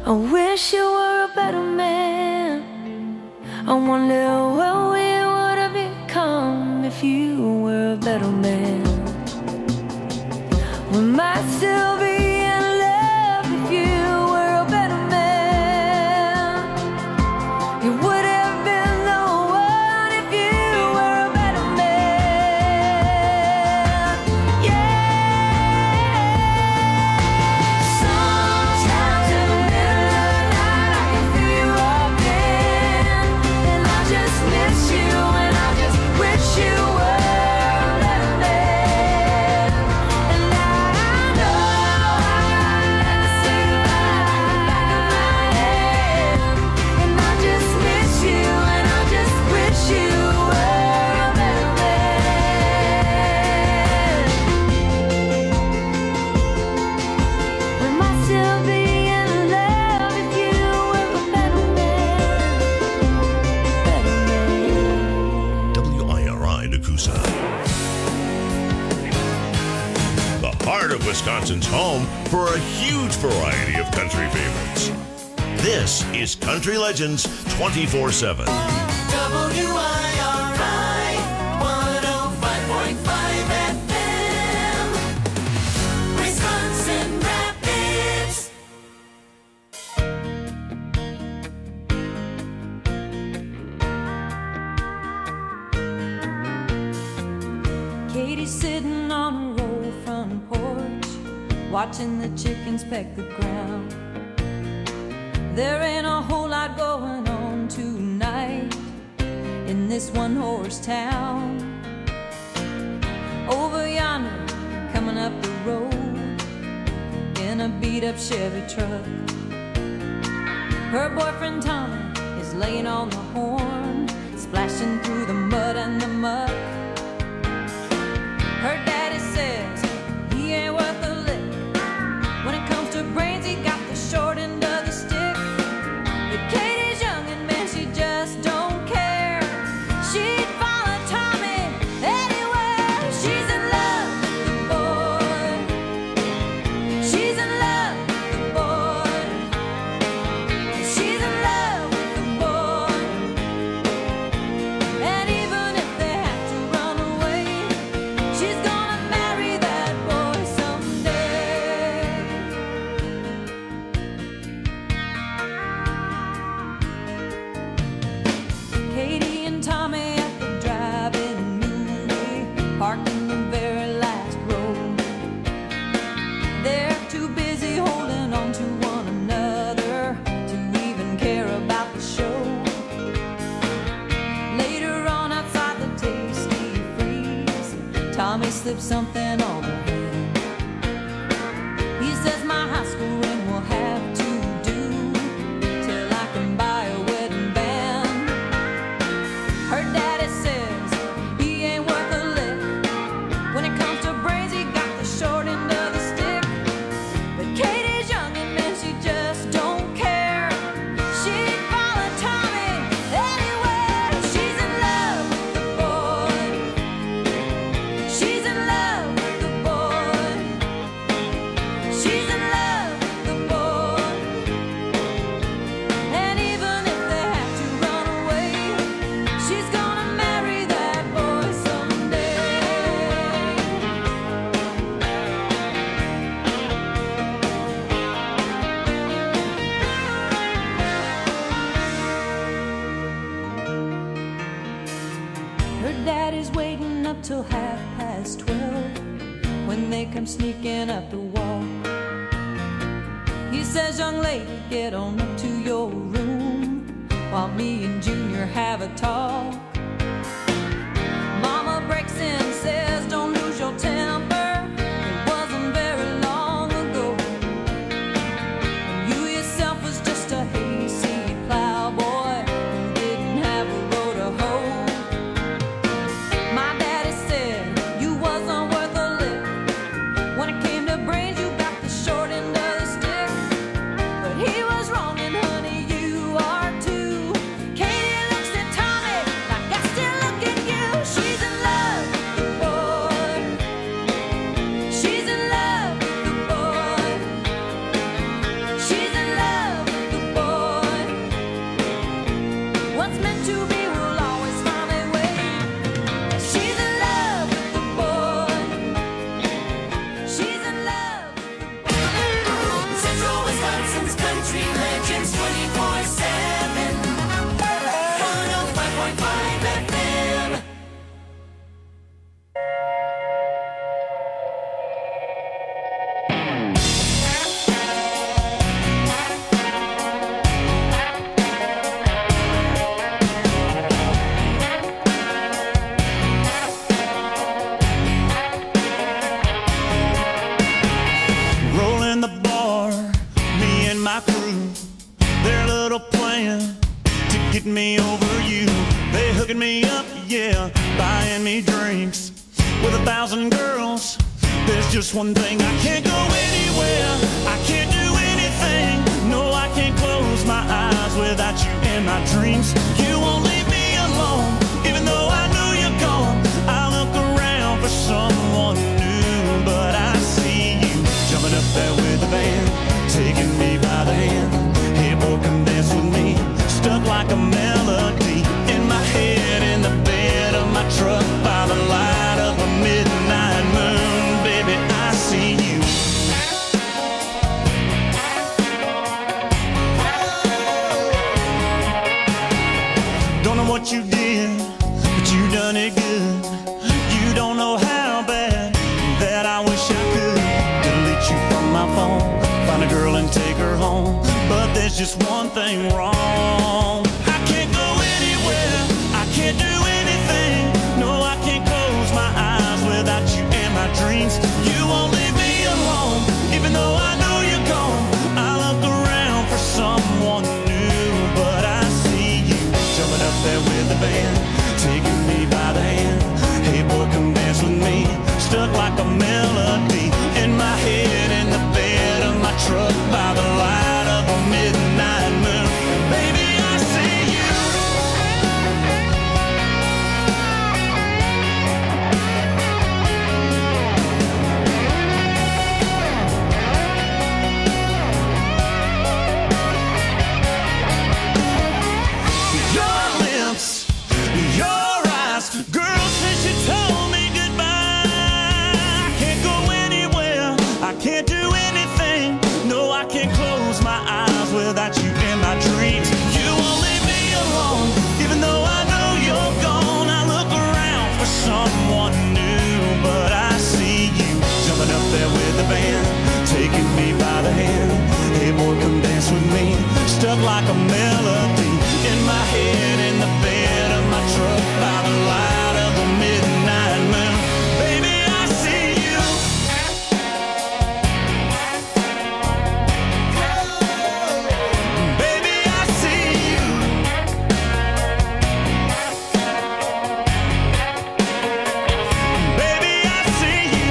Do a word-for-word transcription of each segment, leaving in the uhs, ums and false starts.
I wish you were a better man. I wonder what we would have become if you were a better man. We might still be in love if you were a better man. You would have been the one if you were a better man. Yeah. Sometimes in the middle of the night I can feel you again, and I just miss you, and I just wish you were a better man. And I know I never say goodbye in my head, and I just miss you, and I just wish you were a better man. We might still be in love if you were a better man. Better man. W I R I Nakusa. The heart of Wisconsin's home for a huge variety of country favorites. This is Country Legends twenty-four seven. W I R I one oh five point five F M, Wisconsin Rapids. Katie's sitting on her old front porch, watching the chickens peck the ground. There ain't a whole lot going on tonight in this one-horse town. Over yonder, coming up the road in a beat-up Chevy truck, her boyfriend Tommy is laying on the horn, splashing through the mud and the muck. Her daddy says he ain't worth a lick. When it comes to brains, he got the short end of the stick. But Katie's young and man, she just don't care. She'd follow Tommy anywhere. She's in love with the boy. She's in love with the boy. She's in love with the boy. And even if they have to run away, she's gonna marry that boy someday. Katie and Tommy at the drive-in movie, parked in the very last row. They're too busy holding on to one another to even care about the show. Later on outside the Tasty Freeze, Tommy slipped something on her hand. He says my high school ring will have to do till I can buy a wedding band. Her daddy says he ain't worth a lick. When it comes to brains, he got the short end of the stick. But Katie's young and man, she just don't care. She'd follow Tommy anywhere. She's in love with the boy. She's in love with the boy. She's in love with the boy. And even if they have to run away, she's gonna marry that boy someday. Her daddy's waiting up till half past twelve when they come sneaking up the wall. He says, young lady, get on up to your room while me and Junior have a talk. Mama breaks in and says, don't lose your temper. It wasn't very long ago when you yourself was just a hayseed plowboy who didn't have a row to hoe. My daddy said you wasn't worth a lick. When it came to brains, you got the short end of the stick. But he was wrong, and honey, you are too. Katie looks at Tommy like little plan to get me over you. They hooking me up, yeah, buying me drinks. With a thousand girls, there's just one thing. I can't go anywhere, I can't do anything. No, I can't close my eyes without you in my dreams. You won't leave me alone, even though I know you're gone. I look around for someone new, but I see you jumping up there with the band, taking me by the hand. Hey boy, come dance with me. Stuck like a melody in my head, in the bed of my truck, by the light of a midnight moon. Baby, I see you. Don't know what you did, but you done it good. You don't know how bad that I wish I could delete you from my phone, find a girl and take her home. But there's just one thing wrong. I can't go anywhere, I can't do anything. No, I can't close my eyes without you in my dreams. You won't leave me alone, even though I know you're gone. I look around for someone new, but I see you jumping up there with the band, taking me by the hand. Hey boy, come dance with me. Stuck like a melody in my head, in the bed of my truck, by the light of a midnight moon. Baby, I see you. Your lips, your eyes, girl, since you told me goodbye, I can't go anywhere, I can't do anything. No, I can't close my eyes without you in my dreams. You won't leave me alone, even though I know you're gone. I look around for someone new, but I see you jumping up there with the band, taking me by the hand. Hey boy, come dance with me. Stuck like a melody in my head, in the bed of my truck, by the light of a midnight moon. Baby, I see you. Baby, I see you. Baby, I see you.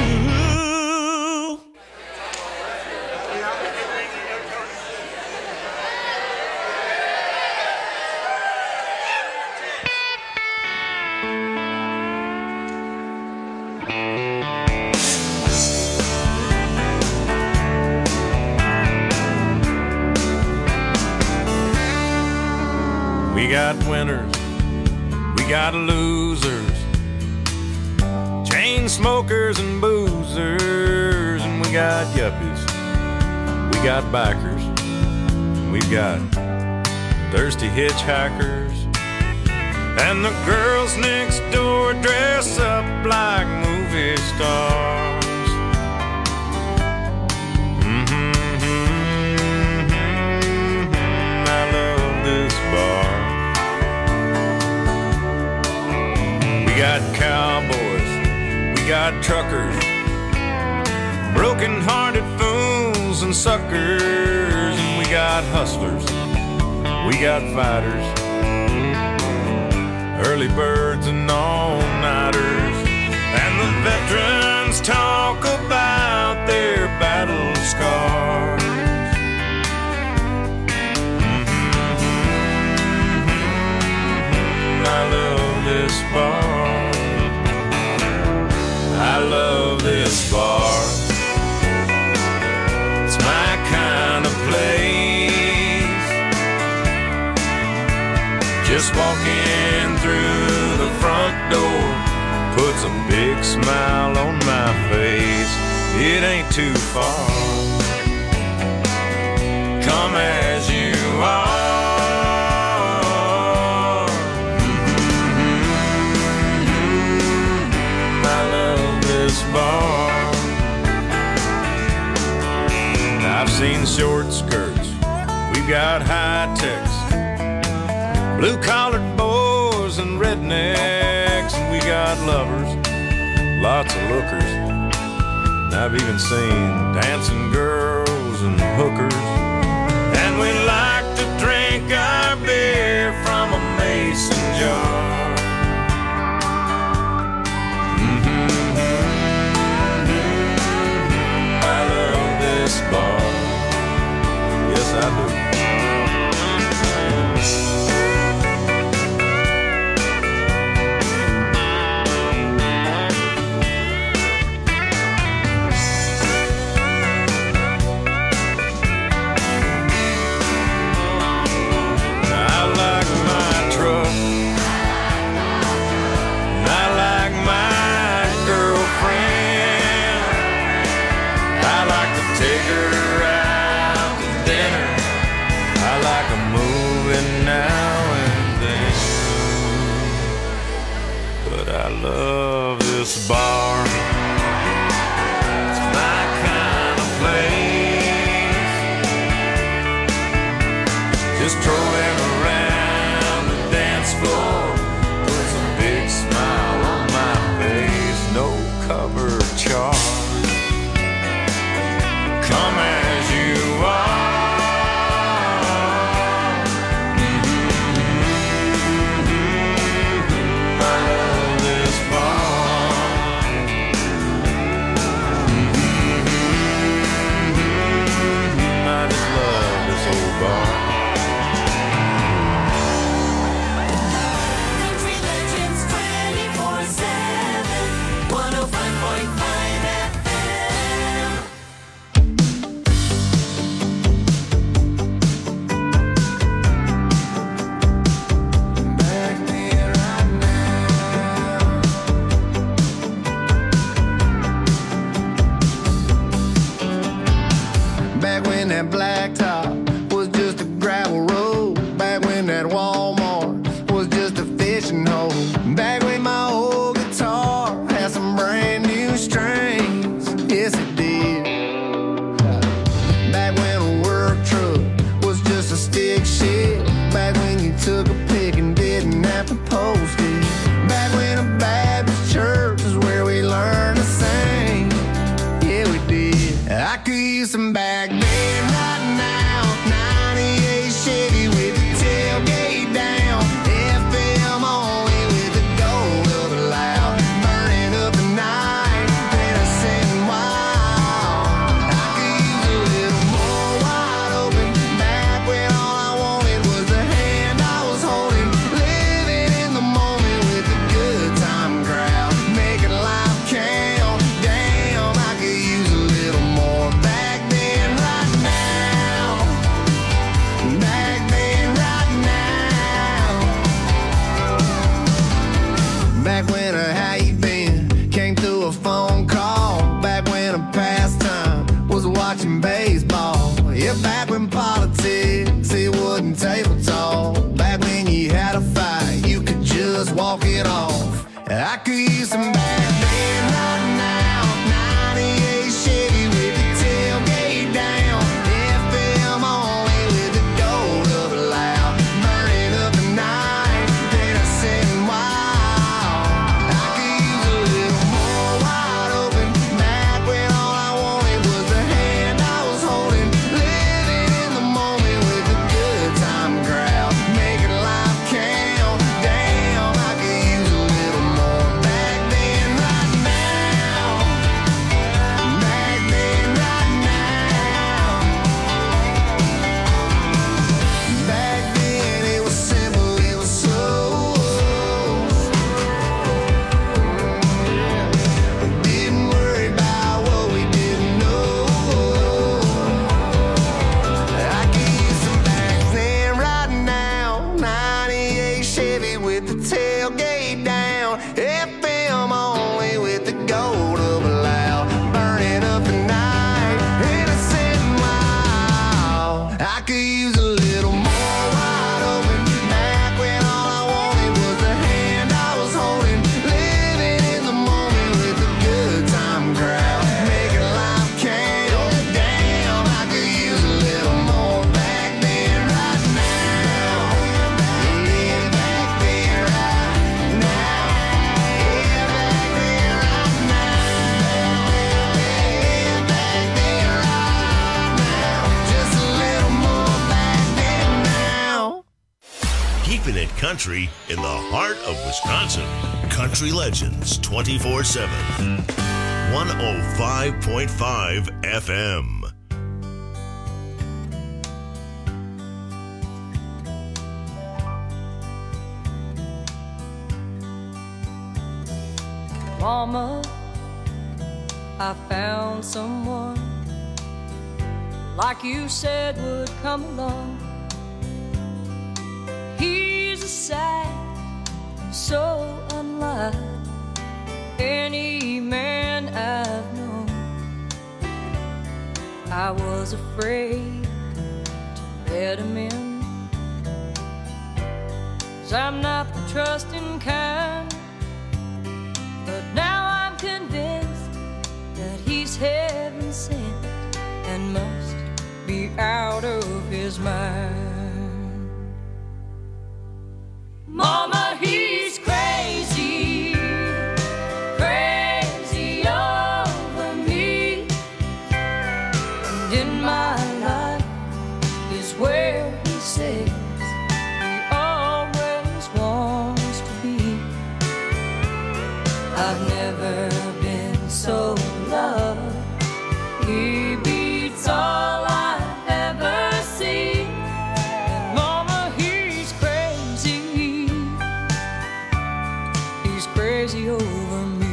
We got winners, we got losers, chain smokers and boozers, and we got yuppies, we got bikers, we've got thirsty hitchhikers, and the girls next door dress up like movie stars. Mm-hmm, mm-hmm, I love this bar. We got cowboys, we got truckers, broken-hearted fools and suckers, and we got hustlers, we got fighters, early birds and all-nighters, and the veterans talk about their battle scars. Mm-hmm, I love this bar. I love this bar. It's my kind of place. Just walking through the front door puts a big smile on my face. It ain't too far. Come as you are. Bar. I've seen short skirts, we've got high techs, blue-collared boys and rednecks, and we got lovers, lots of lookers. I've even seen dancing girls and hookers, and we like to drink a movie now and then. But I love this bar. It's my kind of place. Just strolling around the dance floor with a big smile on my face. No cover charge. Come as you are. That blacktop was just a gravel road. Back when that Walmart was just a fishing hole. Back when my old guitar had some brand new strings. Yes, it did. Back when a work truck was just a stick shift. Back when you took a pic and didn't have to post it. Back when a Baptist church is where we learned to sing. Yeah, we did. I could use some back then. Walk it off. I could use some back then right now. ninety-eight Chevy with the tailgate down. F M only with the gold up loud. Burning up the night, then I sitting wild. I could use a little more wide open. Back when all I wanted was the hand I was holding. Living in the moment with a good time crowd. Making life count. Damn, I could use a little more back then, right now. Back then, right now. Back then it was simple, it was slow. We didn't worry about what we didn't know. I could use some back then, right now. ninety-eight Chevy with the tailgate down. F M only with the gold up loud. Burning up the night, innocent and wild. I could use a little more wide open. Back when all I wanted was the hand I was holding. Living in the moment with a good time crowd. Making life count. Damn, I could use a little more back then, right now. Yeah, back then, right now. Yeah, back then, right now. Yeah, back then, right now. Just a little more back then now. Keeping it country in the heart of Wisconsin. Country Legends twenty-four seven. one oh five point five F M. Mama, I found someone like you said would come along. He's a sight so unlike any man I've known. I was afraid to let him in, 'cause I'm not the trusting kind. But now I'm convinced that he's heaven sent and must be out of his mind. Mama, he's crazy, crazy over me. And in my life is where he says he always wants to be. I've never been so loved. He beats all I've ever seen. And mama, he's crazy. He's crazy over me.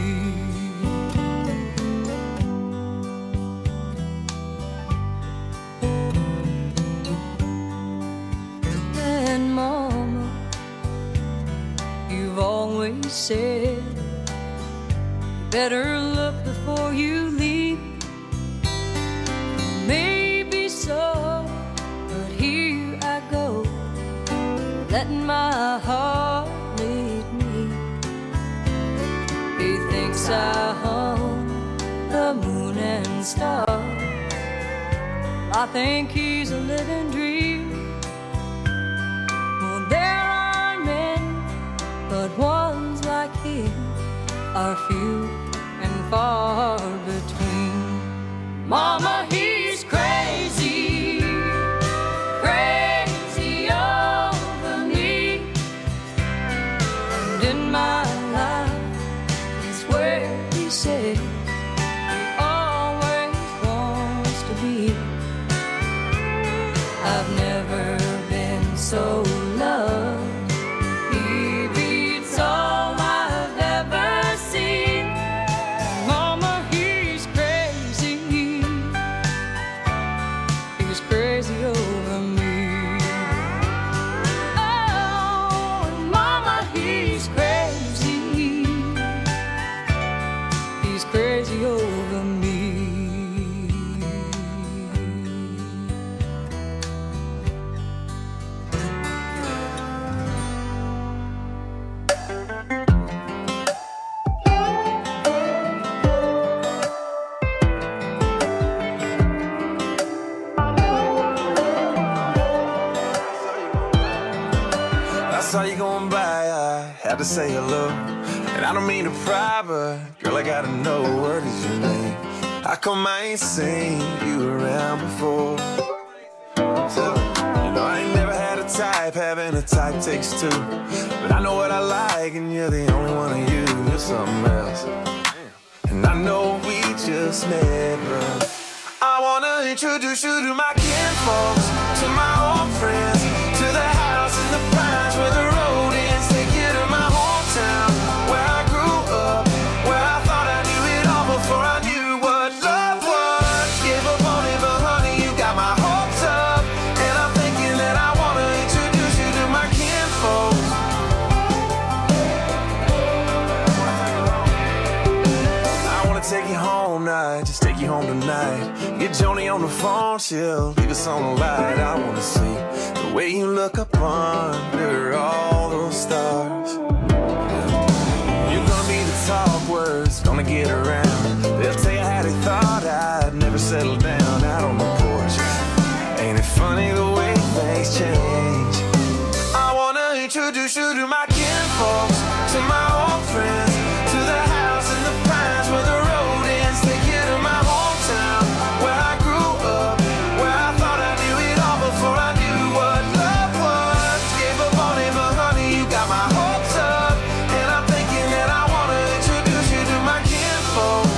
And mama, you've always said better look before you leave. Maybe so, but here I go, letting my heart lead me. He thinks I own the moon and stars. I think he's a living dream. Well, there are many, but ones like him are few and far between. Mama, he's crazy, crazy over me. And in my life is where he says he always wants to be. I've never been so loved. He beats all I've ever seen. Mama, he's crazy. He's crazy over me. Oh, and mama, he's crazy. He's crazy over me. I saw you going by, I had to say hello. And I don't mean to pry, but girl, I gotta know, what is your name? How come I ain't seen you around before? So, you know, I ain't never had a type, having a type takes two. But I know what I like, and you're the only one of you, you're something else. And I know we just met, but I wanna introduce you to my kinfolks, to my old friends, to the house in the pines where the road ends. Take you to my hometown, where I grew up, where I thought I knew it all before I knew what love was. Gave up on it, but honey, you got my hopes up. And I'm thinking that I wanna introduce you to my kinfolks. I wanna take you home now, just take you home tonight. Get Joni on the phone, she'll leave us on the light. I wanna see the way you look up under all those stars. You're gonna be the talk words, gonna get around. They'll tell you how they thought I'd never settle down out on the porch. Ain't it funny the way things change? I wanna introduce you to my kinfolks, to my old friends, to the house in the pines where the road ends. Take you to my hometown, where I grew up, where I thought I knew it all before I knew what love was. Gave up on it, but honey, you got my hopes up. And I'm thinking that I wanna introduce you to my kinfolks.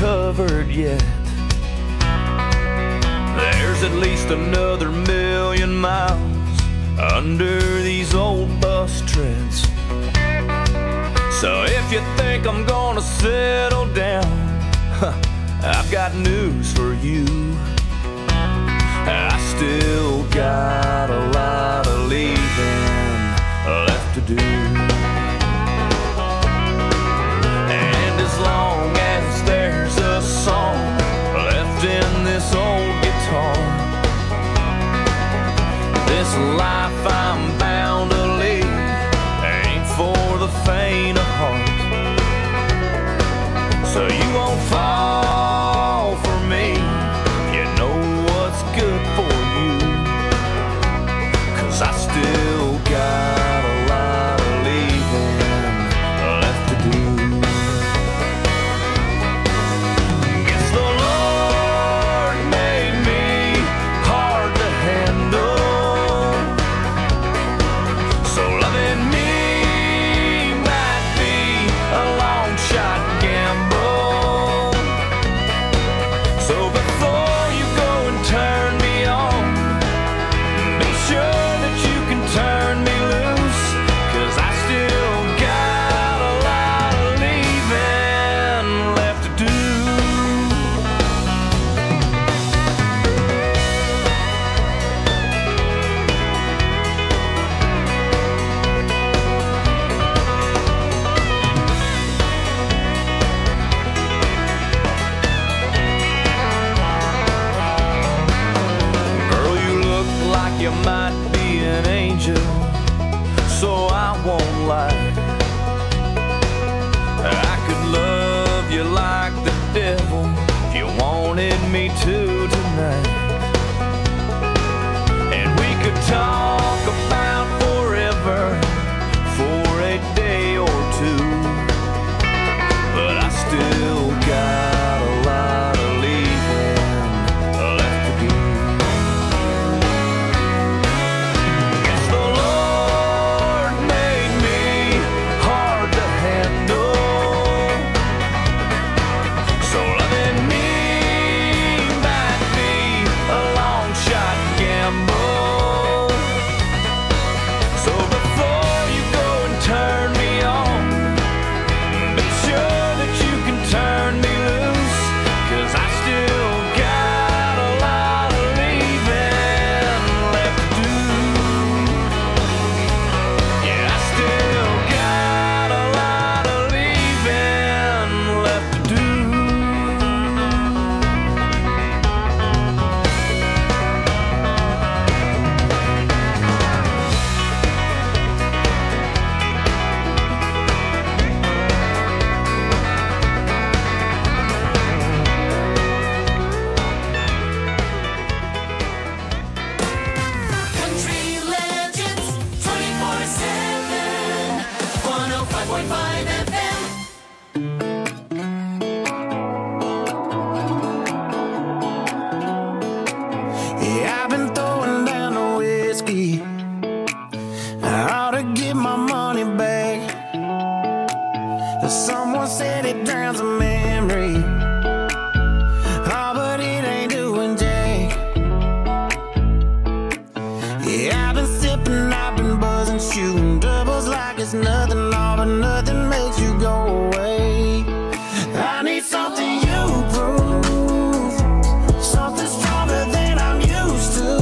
covered yet. There's at least another million miles under these old bus treads. So if you think I'm gonna settle down, huh, I've got news for you. I still got a lot of leaving left to do. And as long as there's a song left in this old guitar, this life I'm bound to lead ain't for the faint of heart. So you won't fall for me, you know what's good for you, 'cause I still got a lot of leaving left to do. Guess the Lord made me hard to handle, so loving me might be a long shot gamble. So before you go and turn me on, be sure that you can turn me loose, 'cause I still got a lot of leaving left to do. Girl, you look like you might be an angel, so I won't lie. I could love you like the devil if you wanted me to tonight. And we could talk about forever for a day or two, but I still got a lot of leaving left to do. Guess the Lord made me hard to handle, so loving me might be a long shot gamble. So before you go and turn me on, be sure that you can turn me loose, 'cause I still got a lot of leaving left to do. Yeah, I still got a lot of leaving left to do. Country Legends twenty-four seven, one oh five point five F M. Yeah, I've been throwing down the whiskey. I ought to get my money back. Someone said it drowns a memory. Oh, but it ain't doing jack. Yeah, I've been sipping, I've been buzzing, shooting doubles like it's nothing, all but nothing makes you go away. I need something you prove, something stronger than I'm used to.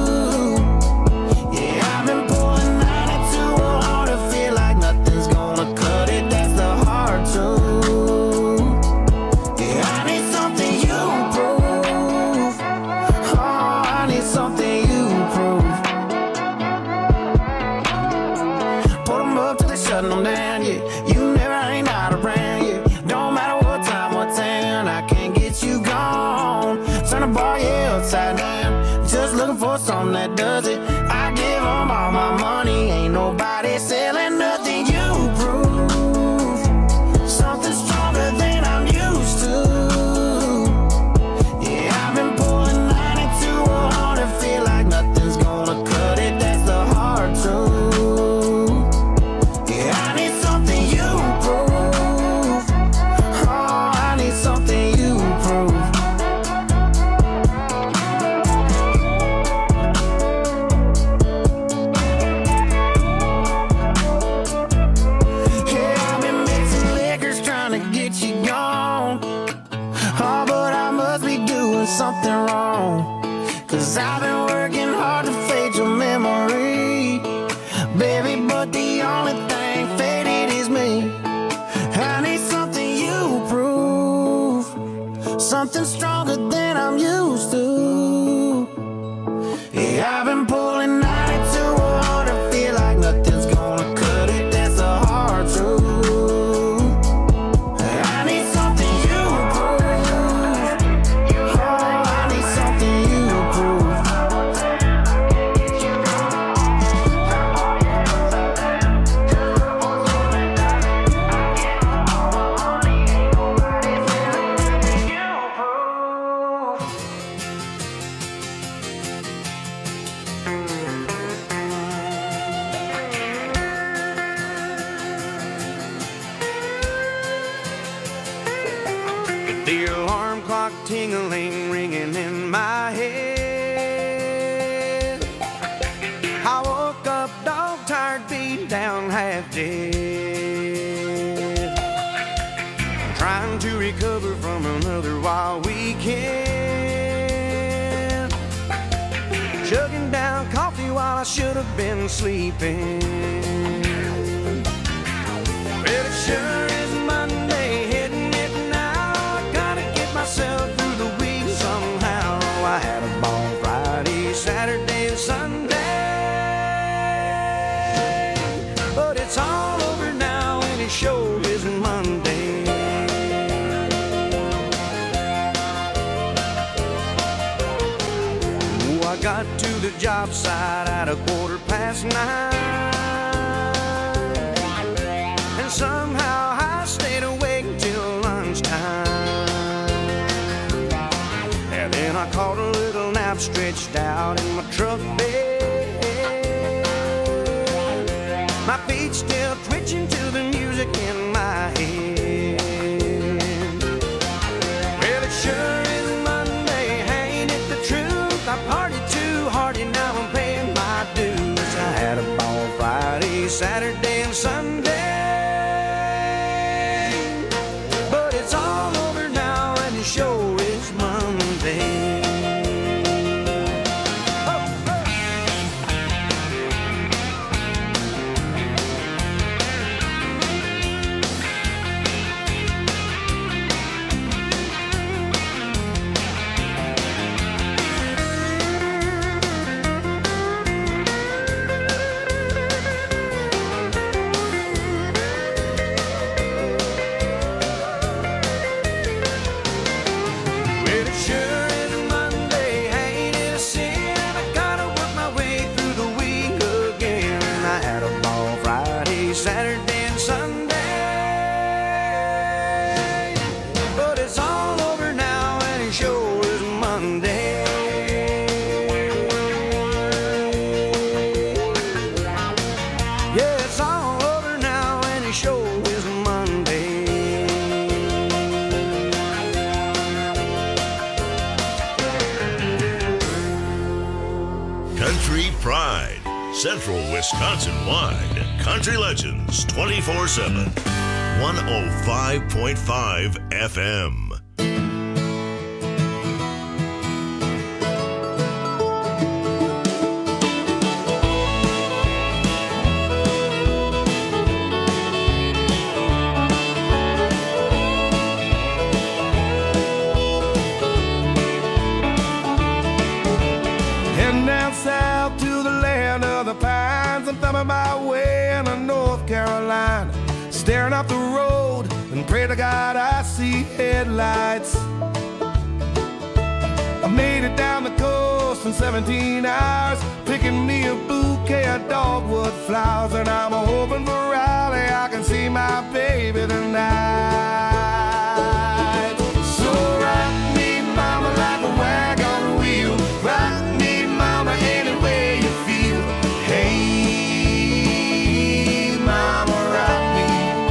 Yeah, I've been pulling ninety-two on to feel like nothing's gonna cut it. That's the hard truth. Yeah, I need something you prove. Oh, I need something you prove. Put 'em up till they shut 'em down, yeah. You never ain't out around, yeah. Don't matter what time, what town, I can't get you gone. Turn the bar, yeah, upside down. Just looking for something that does it. I give 'em all my money, ain't nobody selling nothing you prove. Something stronger than I'm used to. Yeah, I've been pulling ninety-two on to feel like nothing's gonna cut it. That's the hard truth. Yeah, I need something you prove. Oh, I need something you something stronger than I'm used to. Yeah, I've been pulling ninety to one hundred, feel like nothing's gonna cut it, that's the hard truth. I need something you prove. Oh, I need something you prove. The alarm clock tingling, ringing in my head. I woke up dog tired, beat down, half dead. Trying to recover from another wild weekend. Chugging down coffee while I should have been sleeping. Well, it sure is Monday, hitting it now. I gotta get myself through the week somehow. I had a ball Friday, Saturday, and Sunday, but it's all over now, and it sure is Monday. Oh, I got to the job site at a quarter past nine. Somehow I stayed awake till lunchtime. And then I caught a little nap stretched out in my truck bed. My feet still twitching to the music in my head. Well, it sure is Monday, ain't it the truth? I partied too hard and now I'm paying my dues. I had a ball Friday, Saturday, and Sunday. Show is Monday. Oh, oh. Saturday and Sunday, but it's all over now and it sure is Monday. Yeah, it's all over now and it sure is Monday. Country Pride, Central Wisconsin wide. Country Legends twenty-four seven. one oh five point five F M. Heading down south to the land of the pines. I'm thumbing my way into North Carolina, staring up the road and pray to God I see headlights. I made it down the coast in seventeen hours, picking me a bouquet of dogwood flowers, and I'm hoping for Raleigh I can see my baby tonight. So rock me, mama, like a wagon wheel. Rock me, mama, any way you feel. Hey, mama, rock me.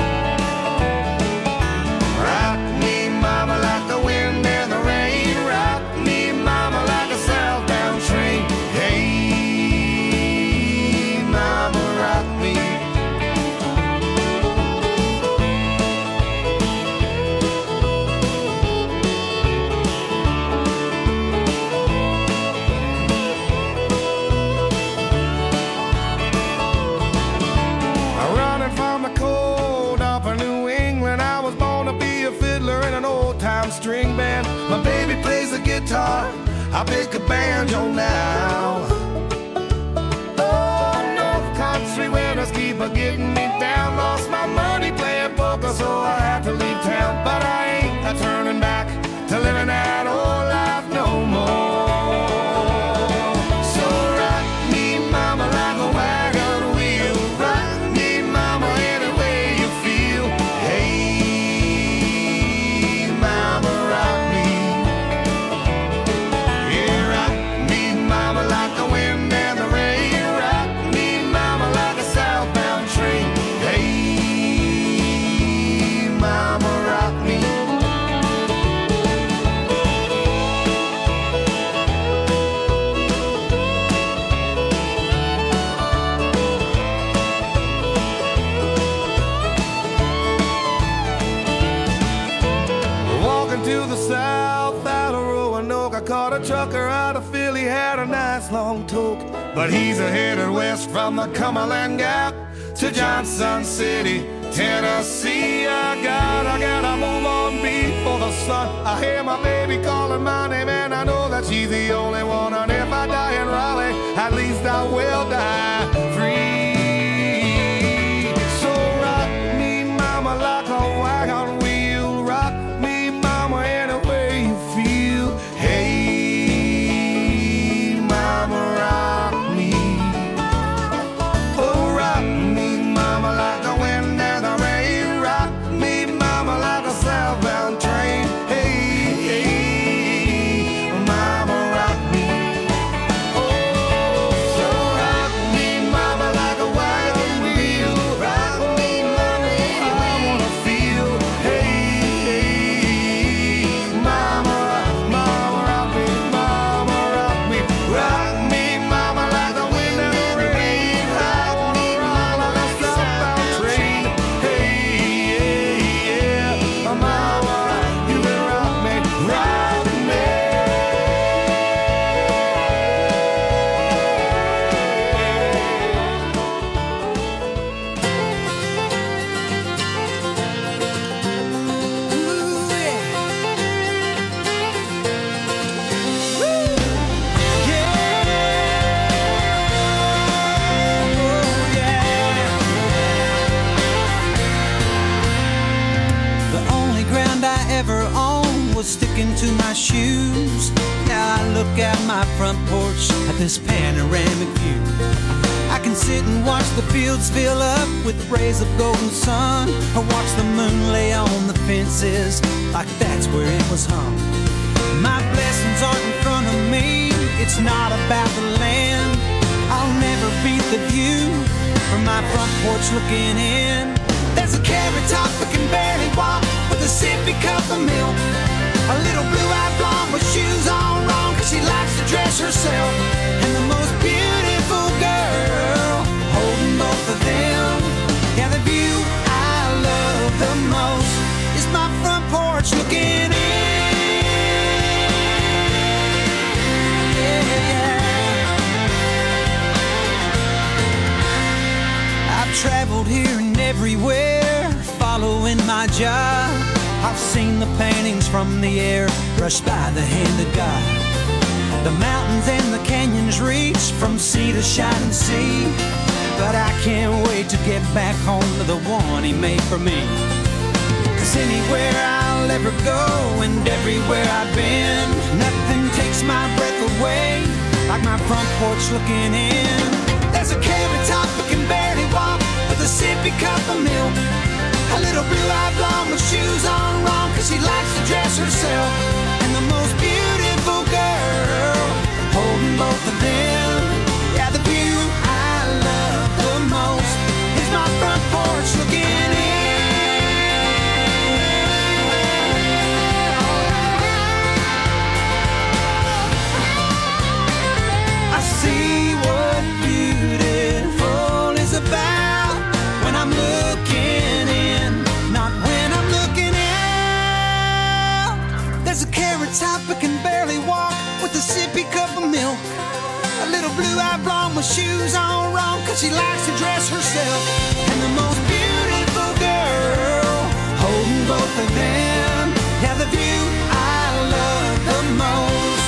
Rock me, mama, like the wind and the rain. Rock me, mama, like a southbound train. Hey, mama, rock me. guitar, I pick a banjo now. Oh, North Country winners keep a getting me down. Lost my money playing poker, so I had to leave town. But I ain't a turning back to living that old life no more. So rock me, mama, like a wagon wheel. Rock me, mama, any way you feel. Hey, mama, rock me. Yeah, rock me, mama, like the wind and the rain. Rock me, mama, like a southbound train. Hey, mama, rock me. Walking to the south out of Roanoke, I caught a trucker out of Philly, had a nice long toke. But he's a headed west from the Cumberland Gap to Johnson City, Tennessee. I got, I gotta move on before the sun. I hear my baby calling my name and I know that she's the only one. And if I die in Raleigh, at least I will die free. So rock me, mama, like a wagon wheel. Rock me, mama, any way you feel. Hey, mama, rock me. Oh, rock me, mama, like the wind and the rain. Rock me, mama, like a southbound train. Hey, hey, mama, rock me. Oh, so rock me, mama, like a wagon wheel. Rock me, mama, I wanna feel. Hey, hey, mama, mama, rock me, mama, rock me. Rock me, mama, like the wind and the rain. I wanna rock like a southbound train. Hey, yeah, yeah, mama, you can rock me, rock me. Ooh, yeah. Woo! Yeah. Oh, yeah. The only ground I ever owned was sticking to my shoes. Now I look out my front porch at this panoramic view. I can sit and watch the fields fill up with rays of golden sun, or watch the moon lay on the fences like that's where it was hung. My blessings aren't in front of me, it's not about the land. I'll never beat the view from my front porch looking in. There's a carrot top that can barely walk with a sippy cup of milk. A little blue-eyed blonde with shoes on wrong, cause she likes to dress herself. And the most beautiful girl holding both of them. Yeah, the view I love the most is my front porch looking in. Yeah, yeah. I've traveled here and everywhere, following my job. I've seen the paintings from the air, brushed by the hand of God. The mountains and the canyons reach from sea to shining sea. But I can't wait to get back home to the one he made for me. Cause anywhere I'll ever go and everywhere I've been, nothing takes my breath away like my front porch looking in. There's a carrot top that can barely walk with a sippy cup of milk. A little blue-eyed blonde with shoes on wrong, cause she likes to dress herself. And the most beautiful girl holding both of them. Yeah, the view I love the most is my front porch looking in. I see what beautiful is about when I'm looking in, not when I'm looking out. There's a carrot top that can barely walk with a sippy cup of milk. A little blue-eyed blonde with shoes on wrong, cause she likes to dress herself. And the most beautiful girl holding both of them. Yeah, the view I love the most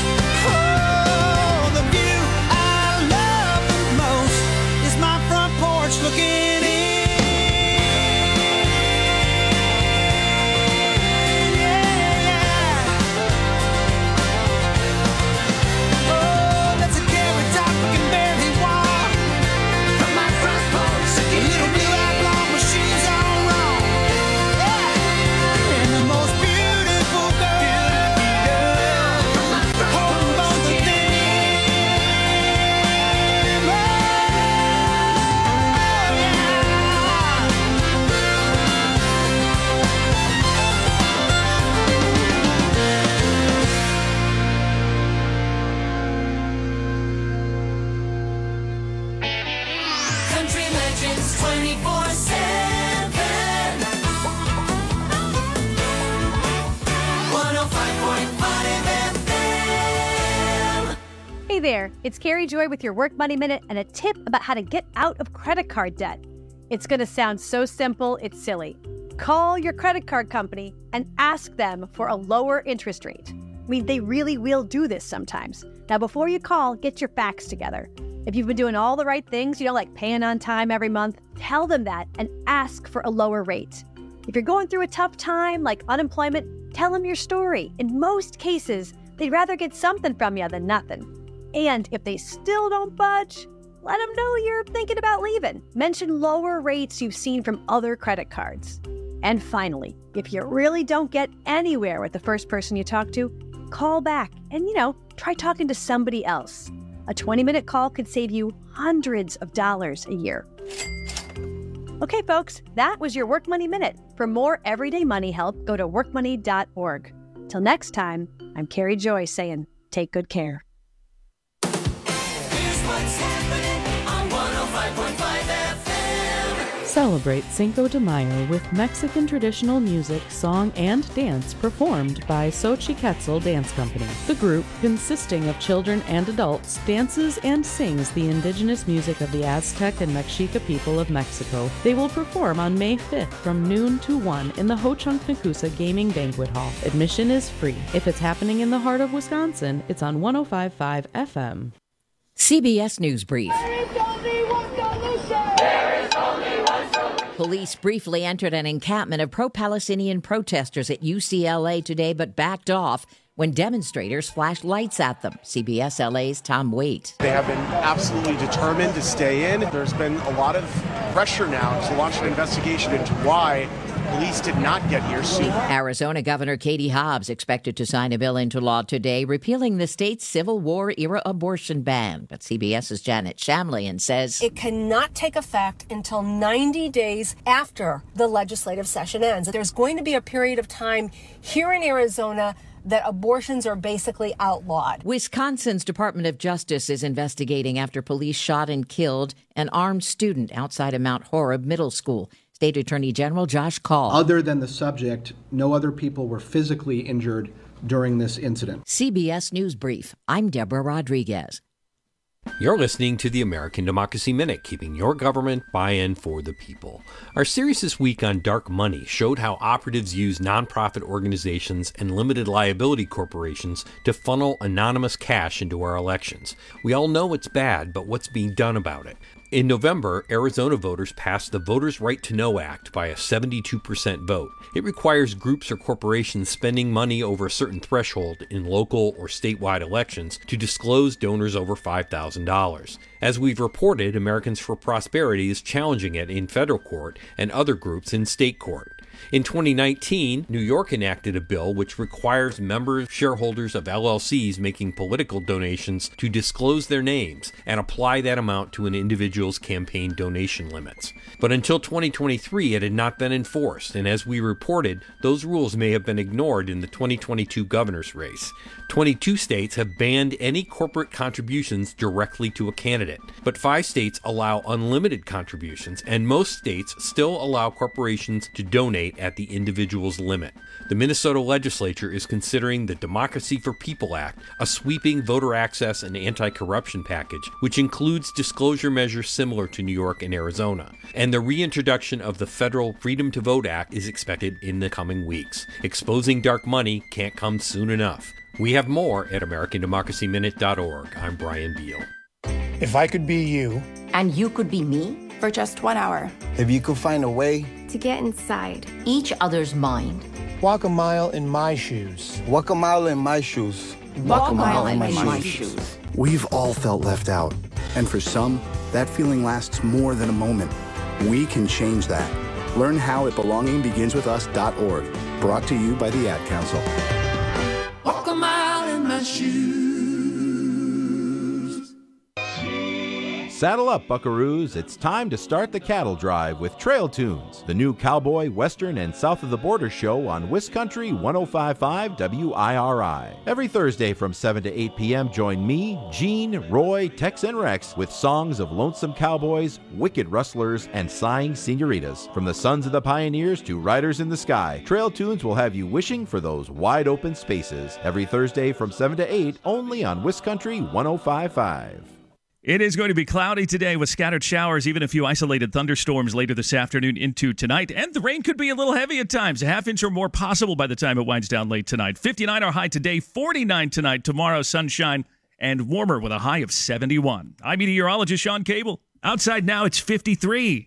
Hey there, it's Carrie Joy with your Work Money Minute and a tip about how to get out of credit card debt. It's going to sound so simple, it's silly. Call your credit card company and ask them for a lower interest rate. I mean, they really will do this sometimes. Now, before you call, get your facts together. If you've been doing all the right things, you know, like paying on time every month, tell them that and ask for a lower rate. If you're going through a tough time, like unemployment, tell them your story. In most cases, they'd rather get something from you than nothing. And if they still don't budge, let them know you're thinking about leaving. Mention lower rates you've seen from other credit cards. And finally, if you really don't get anywhere with the first person you talk to, call back and, you know, try talking to somebody else. A twenty-minute call could save you hundreds of dollars a year. Okay, folks, that was your Work Money Minute. For more everyday money help, go to work money dot org. Till next time, I'm Carrie Joy saying, take good care. Here's what's happening on one oh five point five F M. Celebrate Cinco de Mayo with Mexican traditional music, song, and dance performed by Xochiquetzal Dance Company. The group, consisting of children and adults, dances and sings the indigenous music of the Aztec and Mexica people of Mexico. They will perform on May fifth from noon to one in the Ho-Chunk Nakusa Gaming Banquet Hall. Admission is free. If it's happening in the heart of Wisconsin, it's on one oh five point five F M. C B S News Brief. Police briefly entered an encampment of pro-Palestinian protesters at U C L A today, but backed off when demonstrators flashed lights at them. C B S L A's Tom Waite. They have been absolutely determined to stay in. There's been a lot of pressure now to launch an investigation into why police did not get here sooner. Arizona Governor Katie Hobbs expected to sign a bill into law today repealing the state's Civil War-era abortion ban. But CBS's Janet Shamlian says it cannot take effect until ninety days after the legislative session ends. There's going to be a period of time here in Arizona that abortions are basically outlawed. Wisconsin's Department of Justice is investigating after police shot and killed an armed student outside of Mount Horeb Middle School. State Attorney General Josh Call. Other than the subject, no other people were physically injured during this incident. C B S News Brief. I'm Deborah Rodriguez. You're listening to the American Democracy Minute, keeping your government buy-in for the people. Our series this week on dark money showed how operatives use nonprofit organizations and limited liability corporations to funnel anonymous cash into our elections. We all know it's bad, but what's being done about it? In November, Arizona voters passed the Voters' Right to Know Act by a seventy-two percent vote. It requires groups or corporations spending money over a certain threshold in local or statewide elections to disclose donors over five thousand dollars. As we've reported, Americans for Prosperity is challenging it in federal court and other groups in state court. In twenty nineteen, New York enacted a bill which requires members, shareholders of L L Cs making political donations to disclose their names and apply that amount to an individual's campaign donation limits. But until twenty twenty-three, it had not been enforced, and as we reported, those rules may have been ignored in the twenty twenty-two governor's race. twenty-two states have banned any corporate contributions directly to a candidate, but five states allow unlimited contributions, and most states still allow corporations to donate at the individual's limit. The Minnesota legislature is considering the Democracy for People Act, a sweeping voter access and anti-corruption package, which includes disclosure measures similar to New York and Arizona. And the reintroduction of the federal Freedom to Vote Act is expected in the coming weeks. Exposing dark money can't come soon enough. We have more at American Democracy Minute dot org. I'm Brian Beal. If I could be you. And you could be me? For just one hour. If you could find a way to get inside each other's mind. Walk a mile in my shoes. Walk a mile in my shoes. Walk, Walk a mile, mile in, in my, my shoes. shoes. We've all felt left out. And for some, that feeling lasts more than a moment. We can change that. Learn how at belonging begins with us dot org. Brought to you by the Ad Council. Walk a mile in my shoes. Saddle up, buckaroos. It's time to start the cattle drive with Trail Tunes, the new cowboy, western, and south of the border show on Wiscountry one oh five point five W I R I. Every Thursday from seven to eight p.m., join me, Gene, Roy, Tex, and Rex with songs of lonesome cowboys, wicked rustlers, and sighing senoritas. From the sons of the pioneers to riders in the sky, Trail Tunes will have you wishing for those wide open spaces. Every Thursday from seven to eight, only on Wiscountry one oh five point five. It is going to be cloudy today with scattered showers, even a few isolated thunderstorms later this afternoon into tonight. And the rain could be a little heavy at times, a half inch or more possible by the time it winds down late tonight. fifty-nine our high today, forty-nine tonight. Tomorrow, sunshine and warmer with a high of seventy-one. I'm meteorologist Sean Cable. Outside now, it's fifty-three.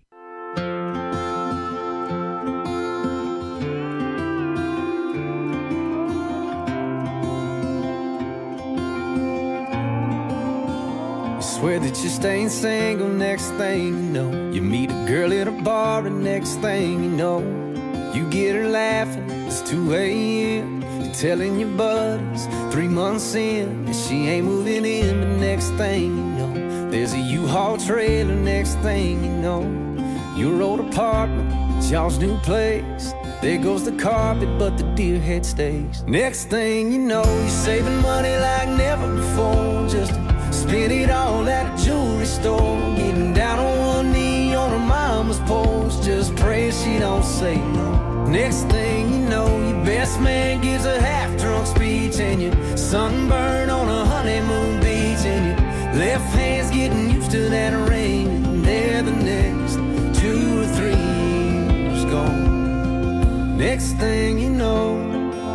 Swear that you're staying single, next thing you know, you meet a girl at a bar, and next thing you know, you get her laughing, it's two a.m. You're telling your buddies, three months in, that she ain't moving in, but next thing you know, there's a U-Haul trailer, next thing you know, your old apartment, it's y'all's new place. There goes the carpet, but the deer head stays. Next thing you know, you're saving money like never before, just spend it all at a jewelry store, getting down on one knee on her mama's porch, just pray she don't say no. Next thing you know, your best man gives a half-drunk speech, and you're sunburned on a honeymoon beach, and your left hand's getting used to that rain, and there the next two or three years gone. Next thing you know,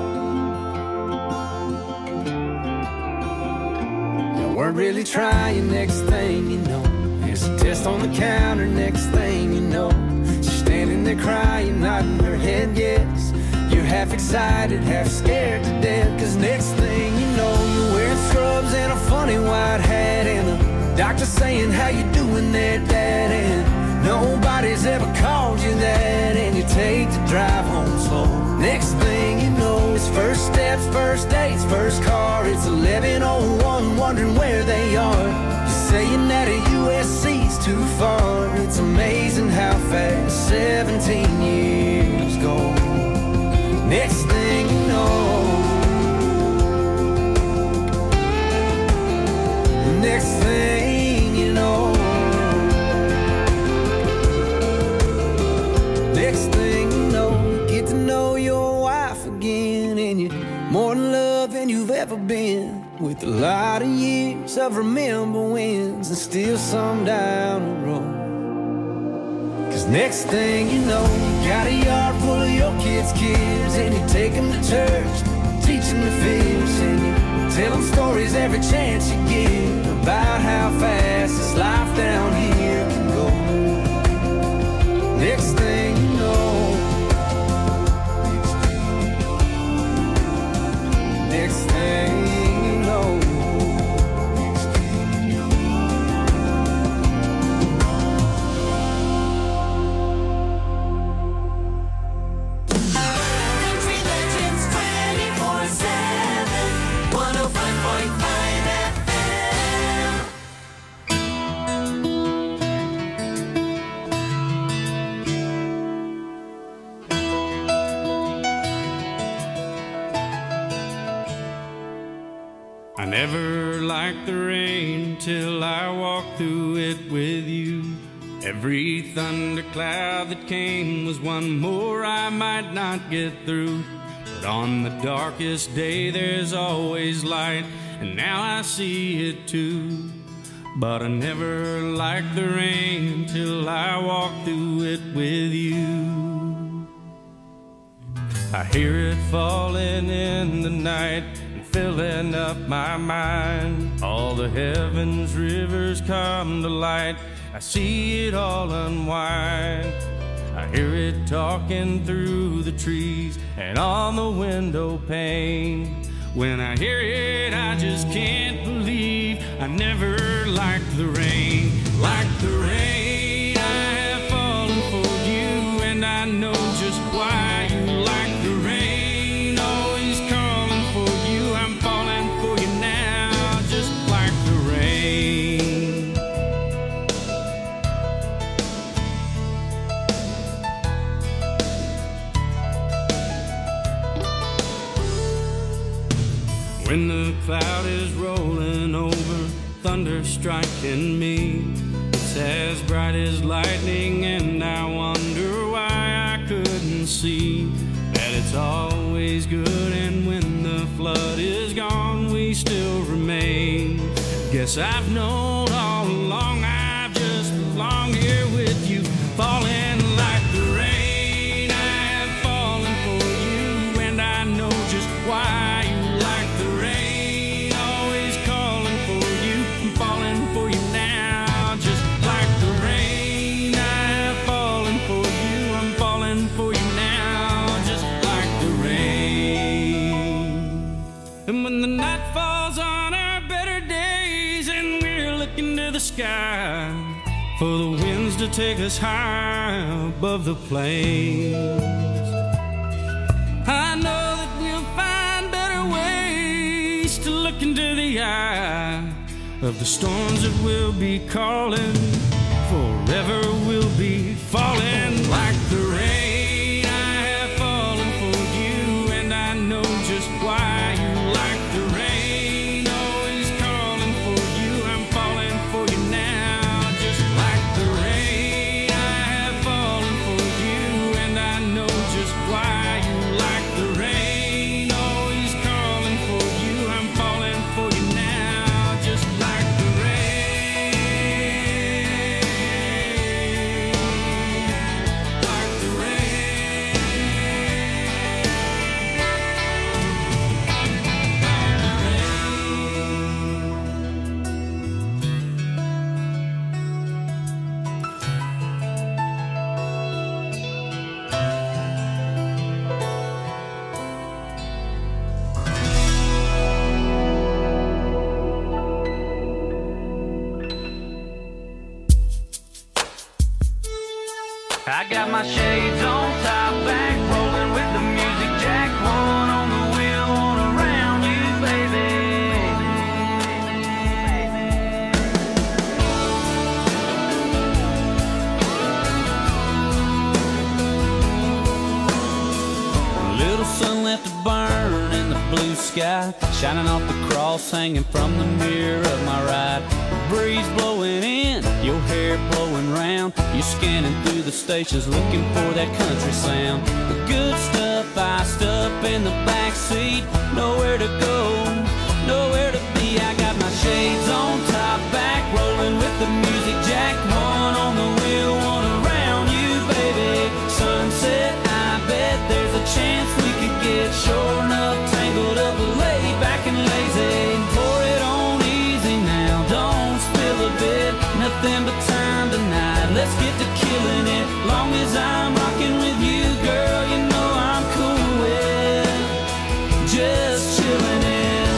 weren't really trying, next thing you know, there's a test on the counter, next thing you know, she's standing there crying, nodding her head yes. You're half excited, half scared to death, cause next thing you know, you're wearing scrubs and a funny white hat, and the doctor saying, how you doing there, Dad? And nobody's ever called you that, and you take the drive home slow. Next thing you know, it's first steps, first dates, first car. It's eleven oh one, wondering where they are. You're saying that a U S C's too far. It's amazing how fast seventeen years go. Next thing you know, next thing you know, next thing you know, get to know your wife again, and you're more in love than you've ever been, with a lot of years of remember wins and still some down the road. Cause next thing you know, you got a yard full of your kids' kids, and you take them to church, teach them to fish, and you tell them stories every chance you get about how fast this life down here can go. Next thing you know, next thing you know, Country Legends twenty-four seven, one oh five point five F M. I never liked the rain till I walked through it with you. Every thundercloud that came was one more I might not get through. But on the darkest day there's always light, and now I see it too. But I never liked the rain till I walked through it with you. I hear it falling in the night, filling up my mind. All the heavens rivers come to light, I see it all unwind. I hear it talking through the trees and on the window pane. When I hear it, I just can't believe I never liked the rain. Like the rain, I have fallen for you, and I know just why you like the rain. Always calling for you, I'm falling for you now, just like the rain. cloud is rolling over, thunder striking me. It's as bright as lightning, and I wonder why I couldn't see that it's always good, and when the flood is gone, we still remain. Guess I've known all along, I've just belonged here with you, falling like the rain. I have fallen for you, and I know just why you like the rain. Always calling for you, I'm falling for you now, just like the rain. I have fallen for you, I'm falling for you now, just like the rain. And when the night falls on our better days, and we're looking to the sky for the winds to take us high above the plains, I know that we'll find better ways to look into the eye of the storms that will be calling. Forever we'll be falling like the rain. I have fallen for you, and I know just why you like the rain. Always calling for you, I'm falling for you now, just like the rain. I have fallen for you, and I know just why you like the rain. Always calling for you, I'm falling for you now, just like the rain. Like the rain. I got my shades on, top back, rolling with the music jack. One on the wheel, one around you, baby. Little sun left to burn in the blue sky, shining off the cross hanging from the mirror of my ride. The breeze blowing in, your hair blowing round. You're scanning through the stations looking for that country sound. The good stuff iced up in the back seat. Nowhere to go, nowhere to be. I got my shades on, top back, rolling with the music jack. One on the wheel, one around you, baby. Sunset, I bet there's a chance we could get shore enough, tangled up, laid back and lazy. Pour it on easy now, don't spill a bit. Nothing but time tonight, let's get to killing it. Long as I'm rocking with you, girl, you know I'm cool with just chilling it.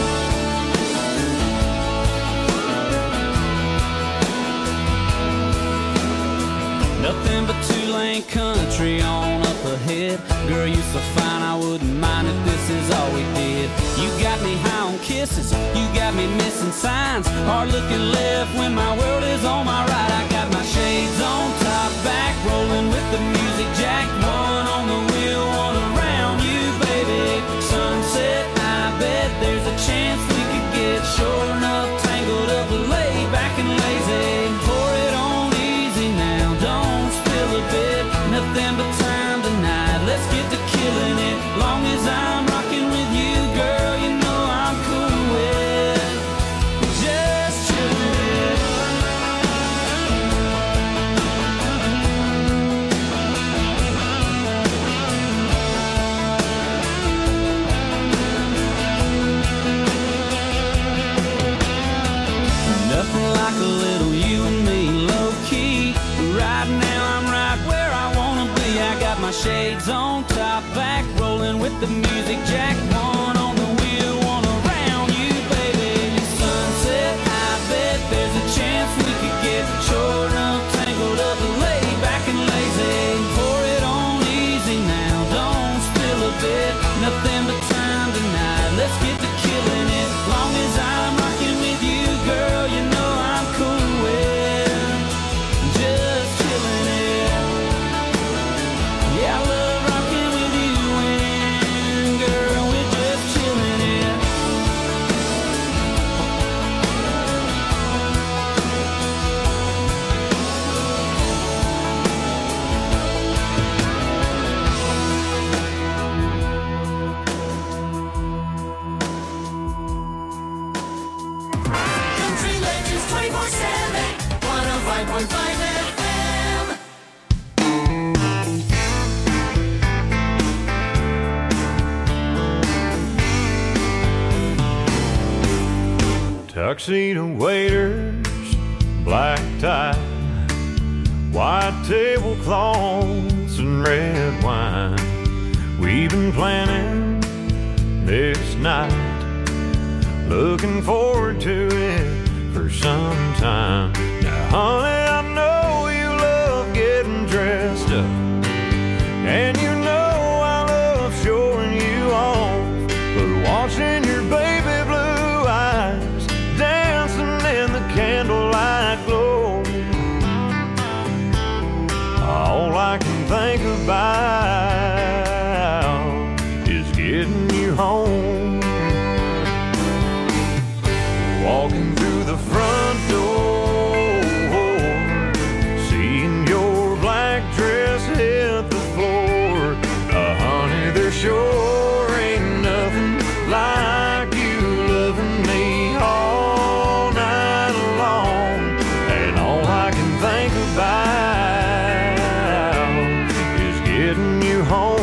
Nothing but two-lane country on up ahead. Girl, you so fine, I wouldn't mind if this is all we did. You got me high on kisses, you got me missing signs. Hard looking left when my world is on my right. I got my shades on, top back, rolling with the music jack. One on the wheel, one around you, baby. Sunset, I bet there's a chance we could get shore enough, tangled up, laid back and lazy. Pour it on easy now, don't spill a bit. Nothing but time tonight, let's get to killing it. Long as I'm rocking with you, girl, you know I'm cool with just chilling it. Nothing like a little you and me, low key. Right now I'm right where I wanna be. I got my shades on, top back, rolling with the music jack. One on the wheel, one around you, baby. Sunset, I bet there's a chance we could get short enough, tangled up, laid back and lazy. Pour it on easy now, don't spill a bit. Nothing but time tonight, let's get to killing it. Long as I'm rocking with you, girl, you know I'm cool with just chilling it. Yeah, I love rocking with you, and girl, we're just chilling. tuxedo waiters, black tie, white tablecloths and red wine. We've been planning this night, looking forward to it for some time. Now, honey, I know you love getting dressed up, and you know I love showing you off, but watching your baby blue eyes dancing in the candlelight glow, all I can think about is getting you home. Walking through the front door, seeing your black dress hit the floor. Uh, honey, there sure ain't nothing like you loving me all night long. And all I can think about is getting you home.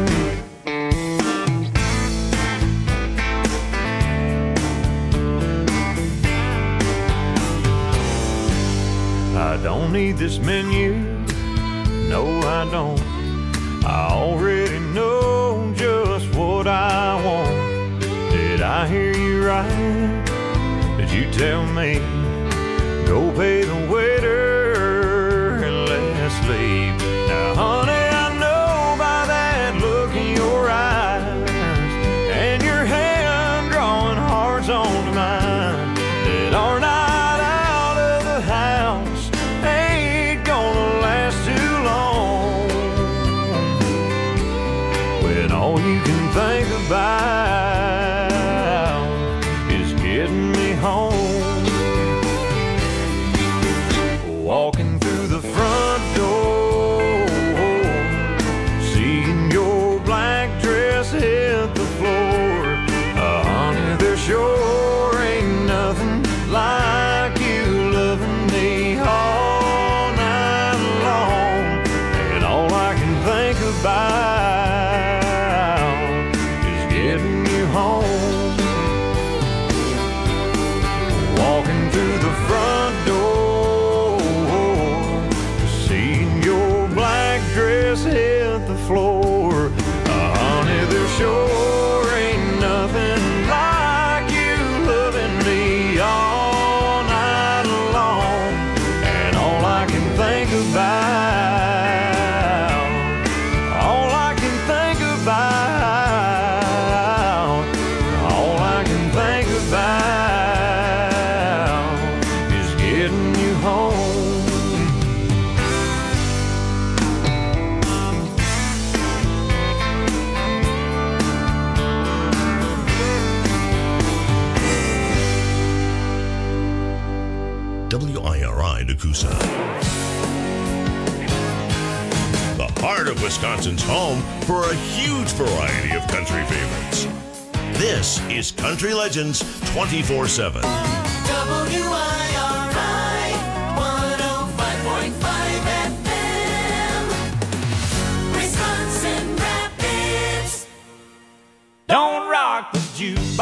I don't need this menu, no I don't. I already know just what I want. Did I hear you right? Did you tell me, go pay the waiter and let's leave? Now honey, I know by that look in your eyes and your hand drawing hearts onto mine, that our night out of the house ain't gonna last too long, when all you can think about is getting me home. Walking through the front door, seeing your black dress hit the floor. Uh, honey, there sure ain't nothing like you loving me all night long. And all I can think about is getting you home. Walking through the front door, seeing your black dress hit the floor. Uh, honey, there sure ain't nothing like you loving me all night long. And all I can think about, all I can think about, all I can think about is getting you home. W I R I Nakusa. The heart of Wisconsin's home for a huge variety of country favorites. This is Country Legends twenty-four seven. W I R I one oh five point five F M, Wisconsin Rapids. Don't rock the jukebox.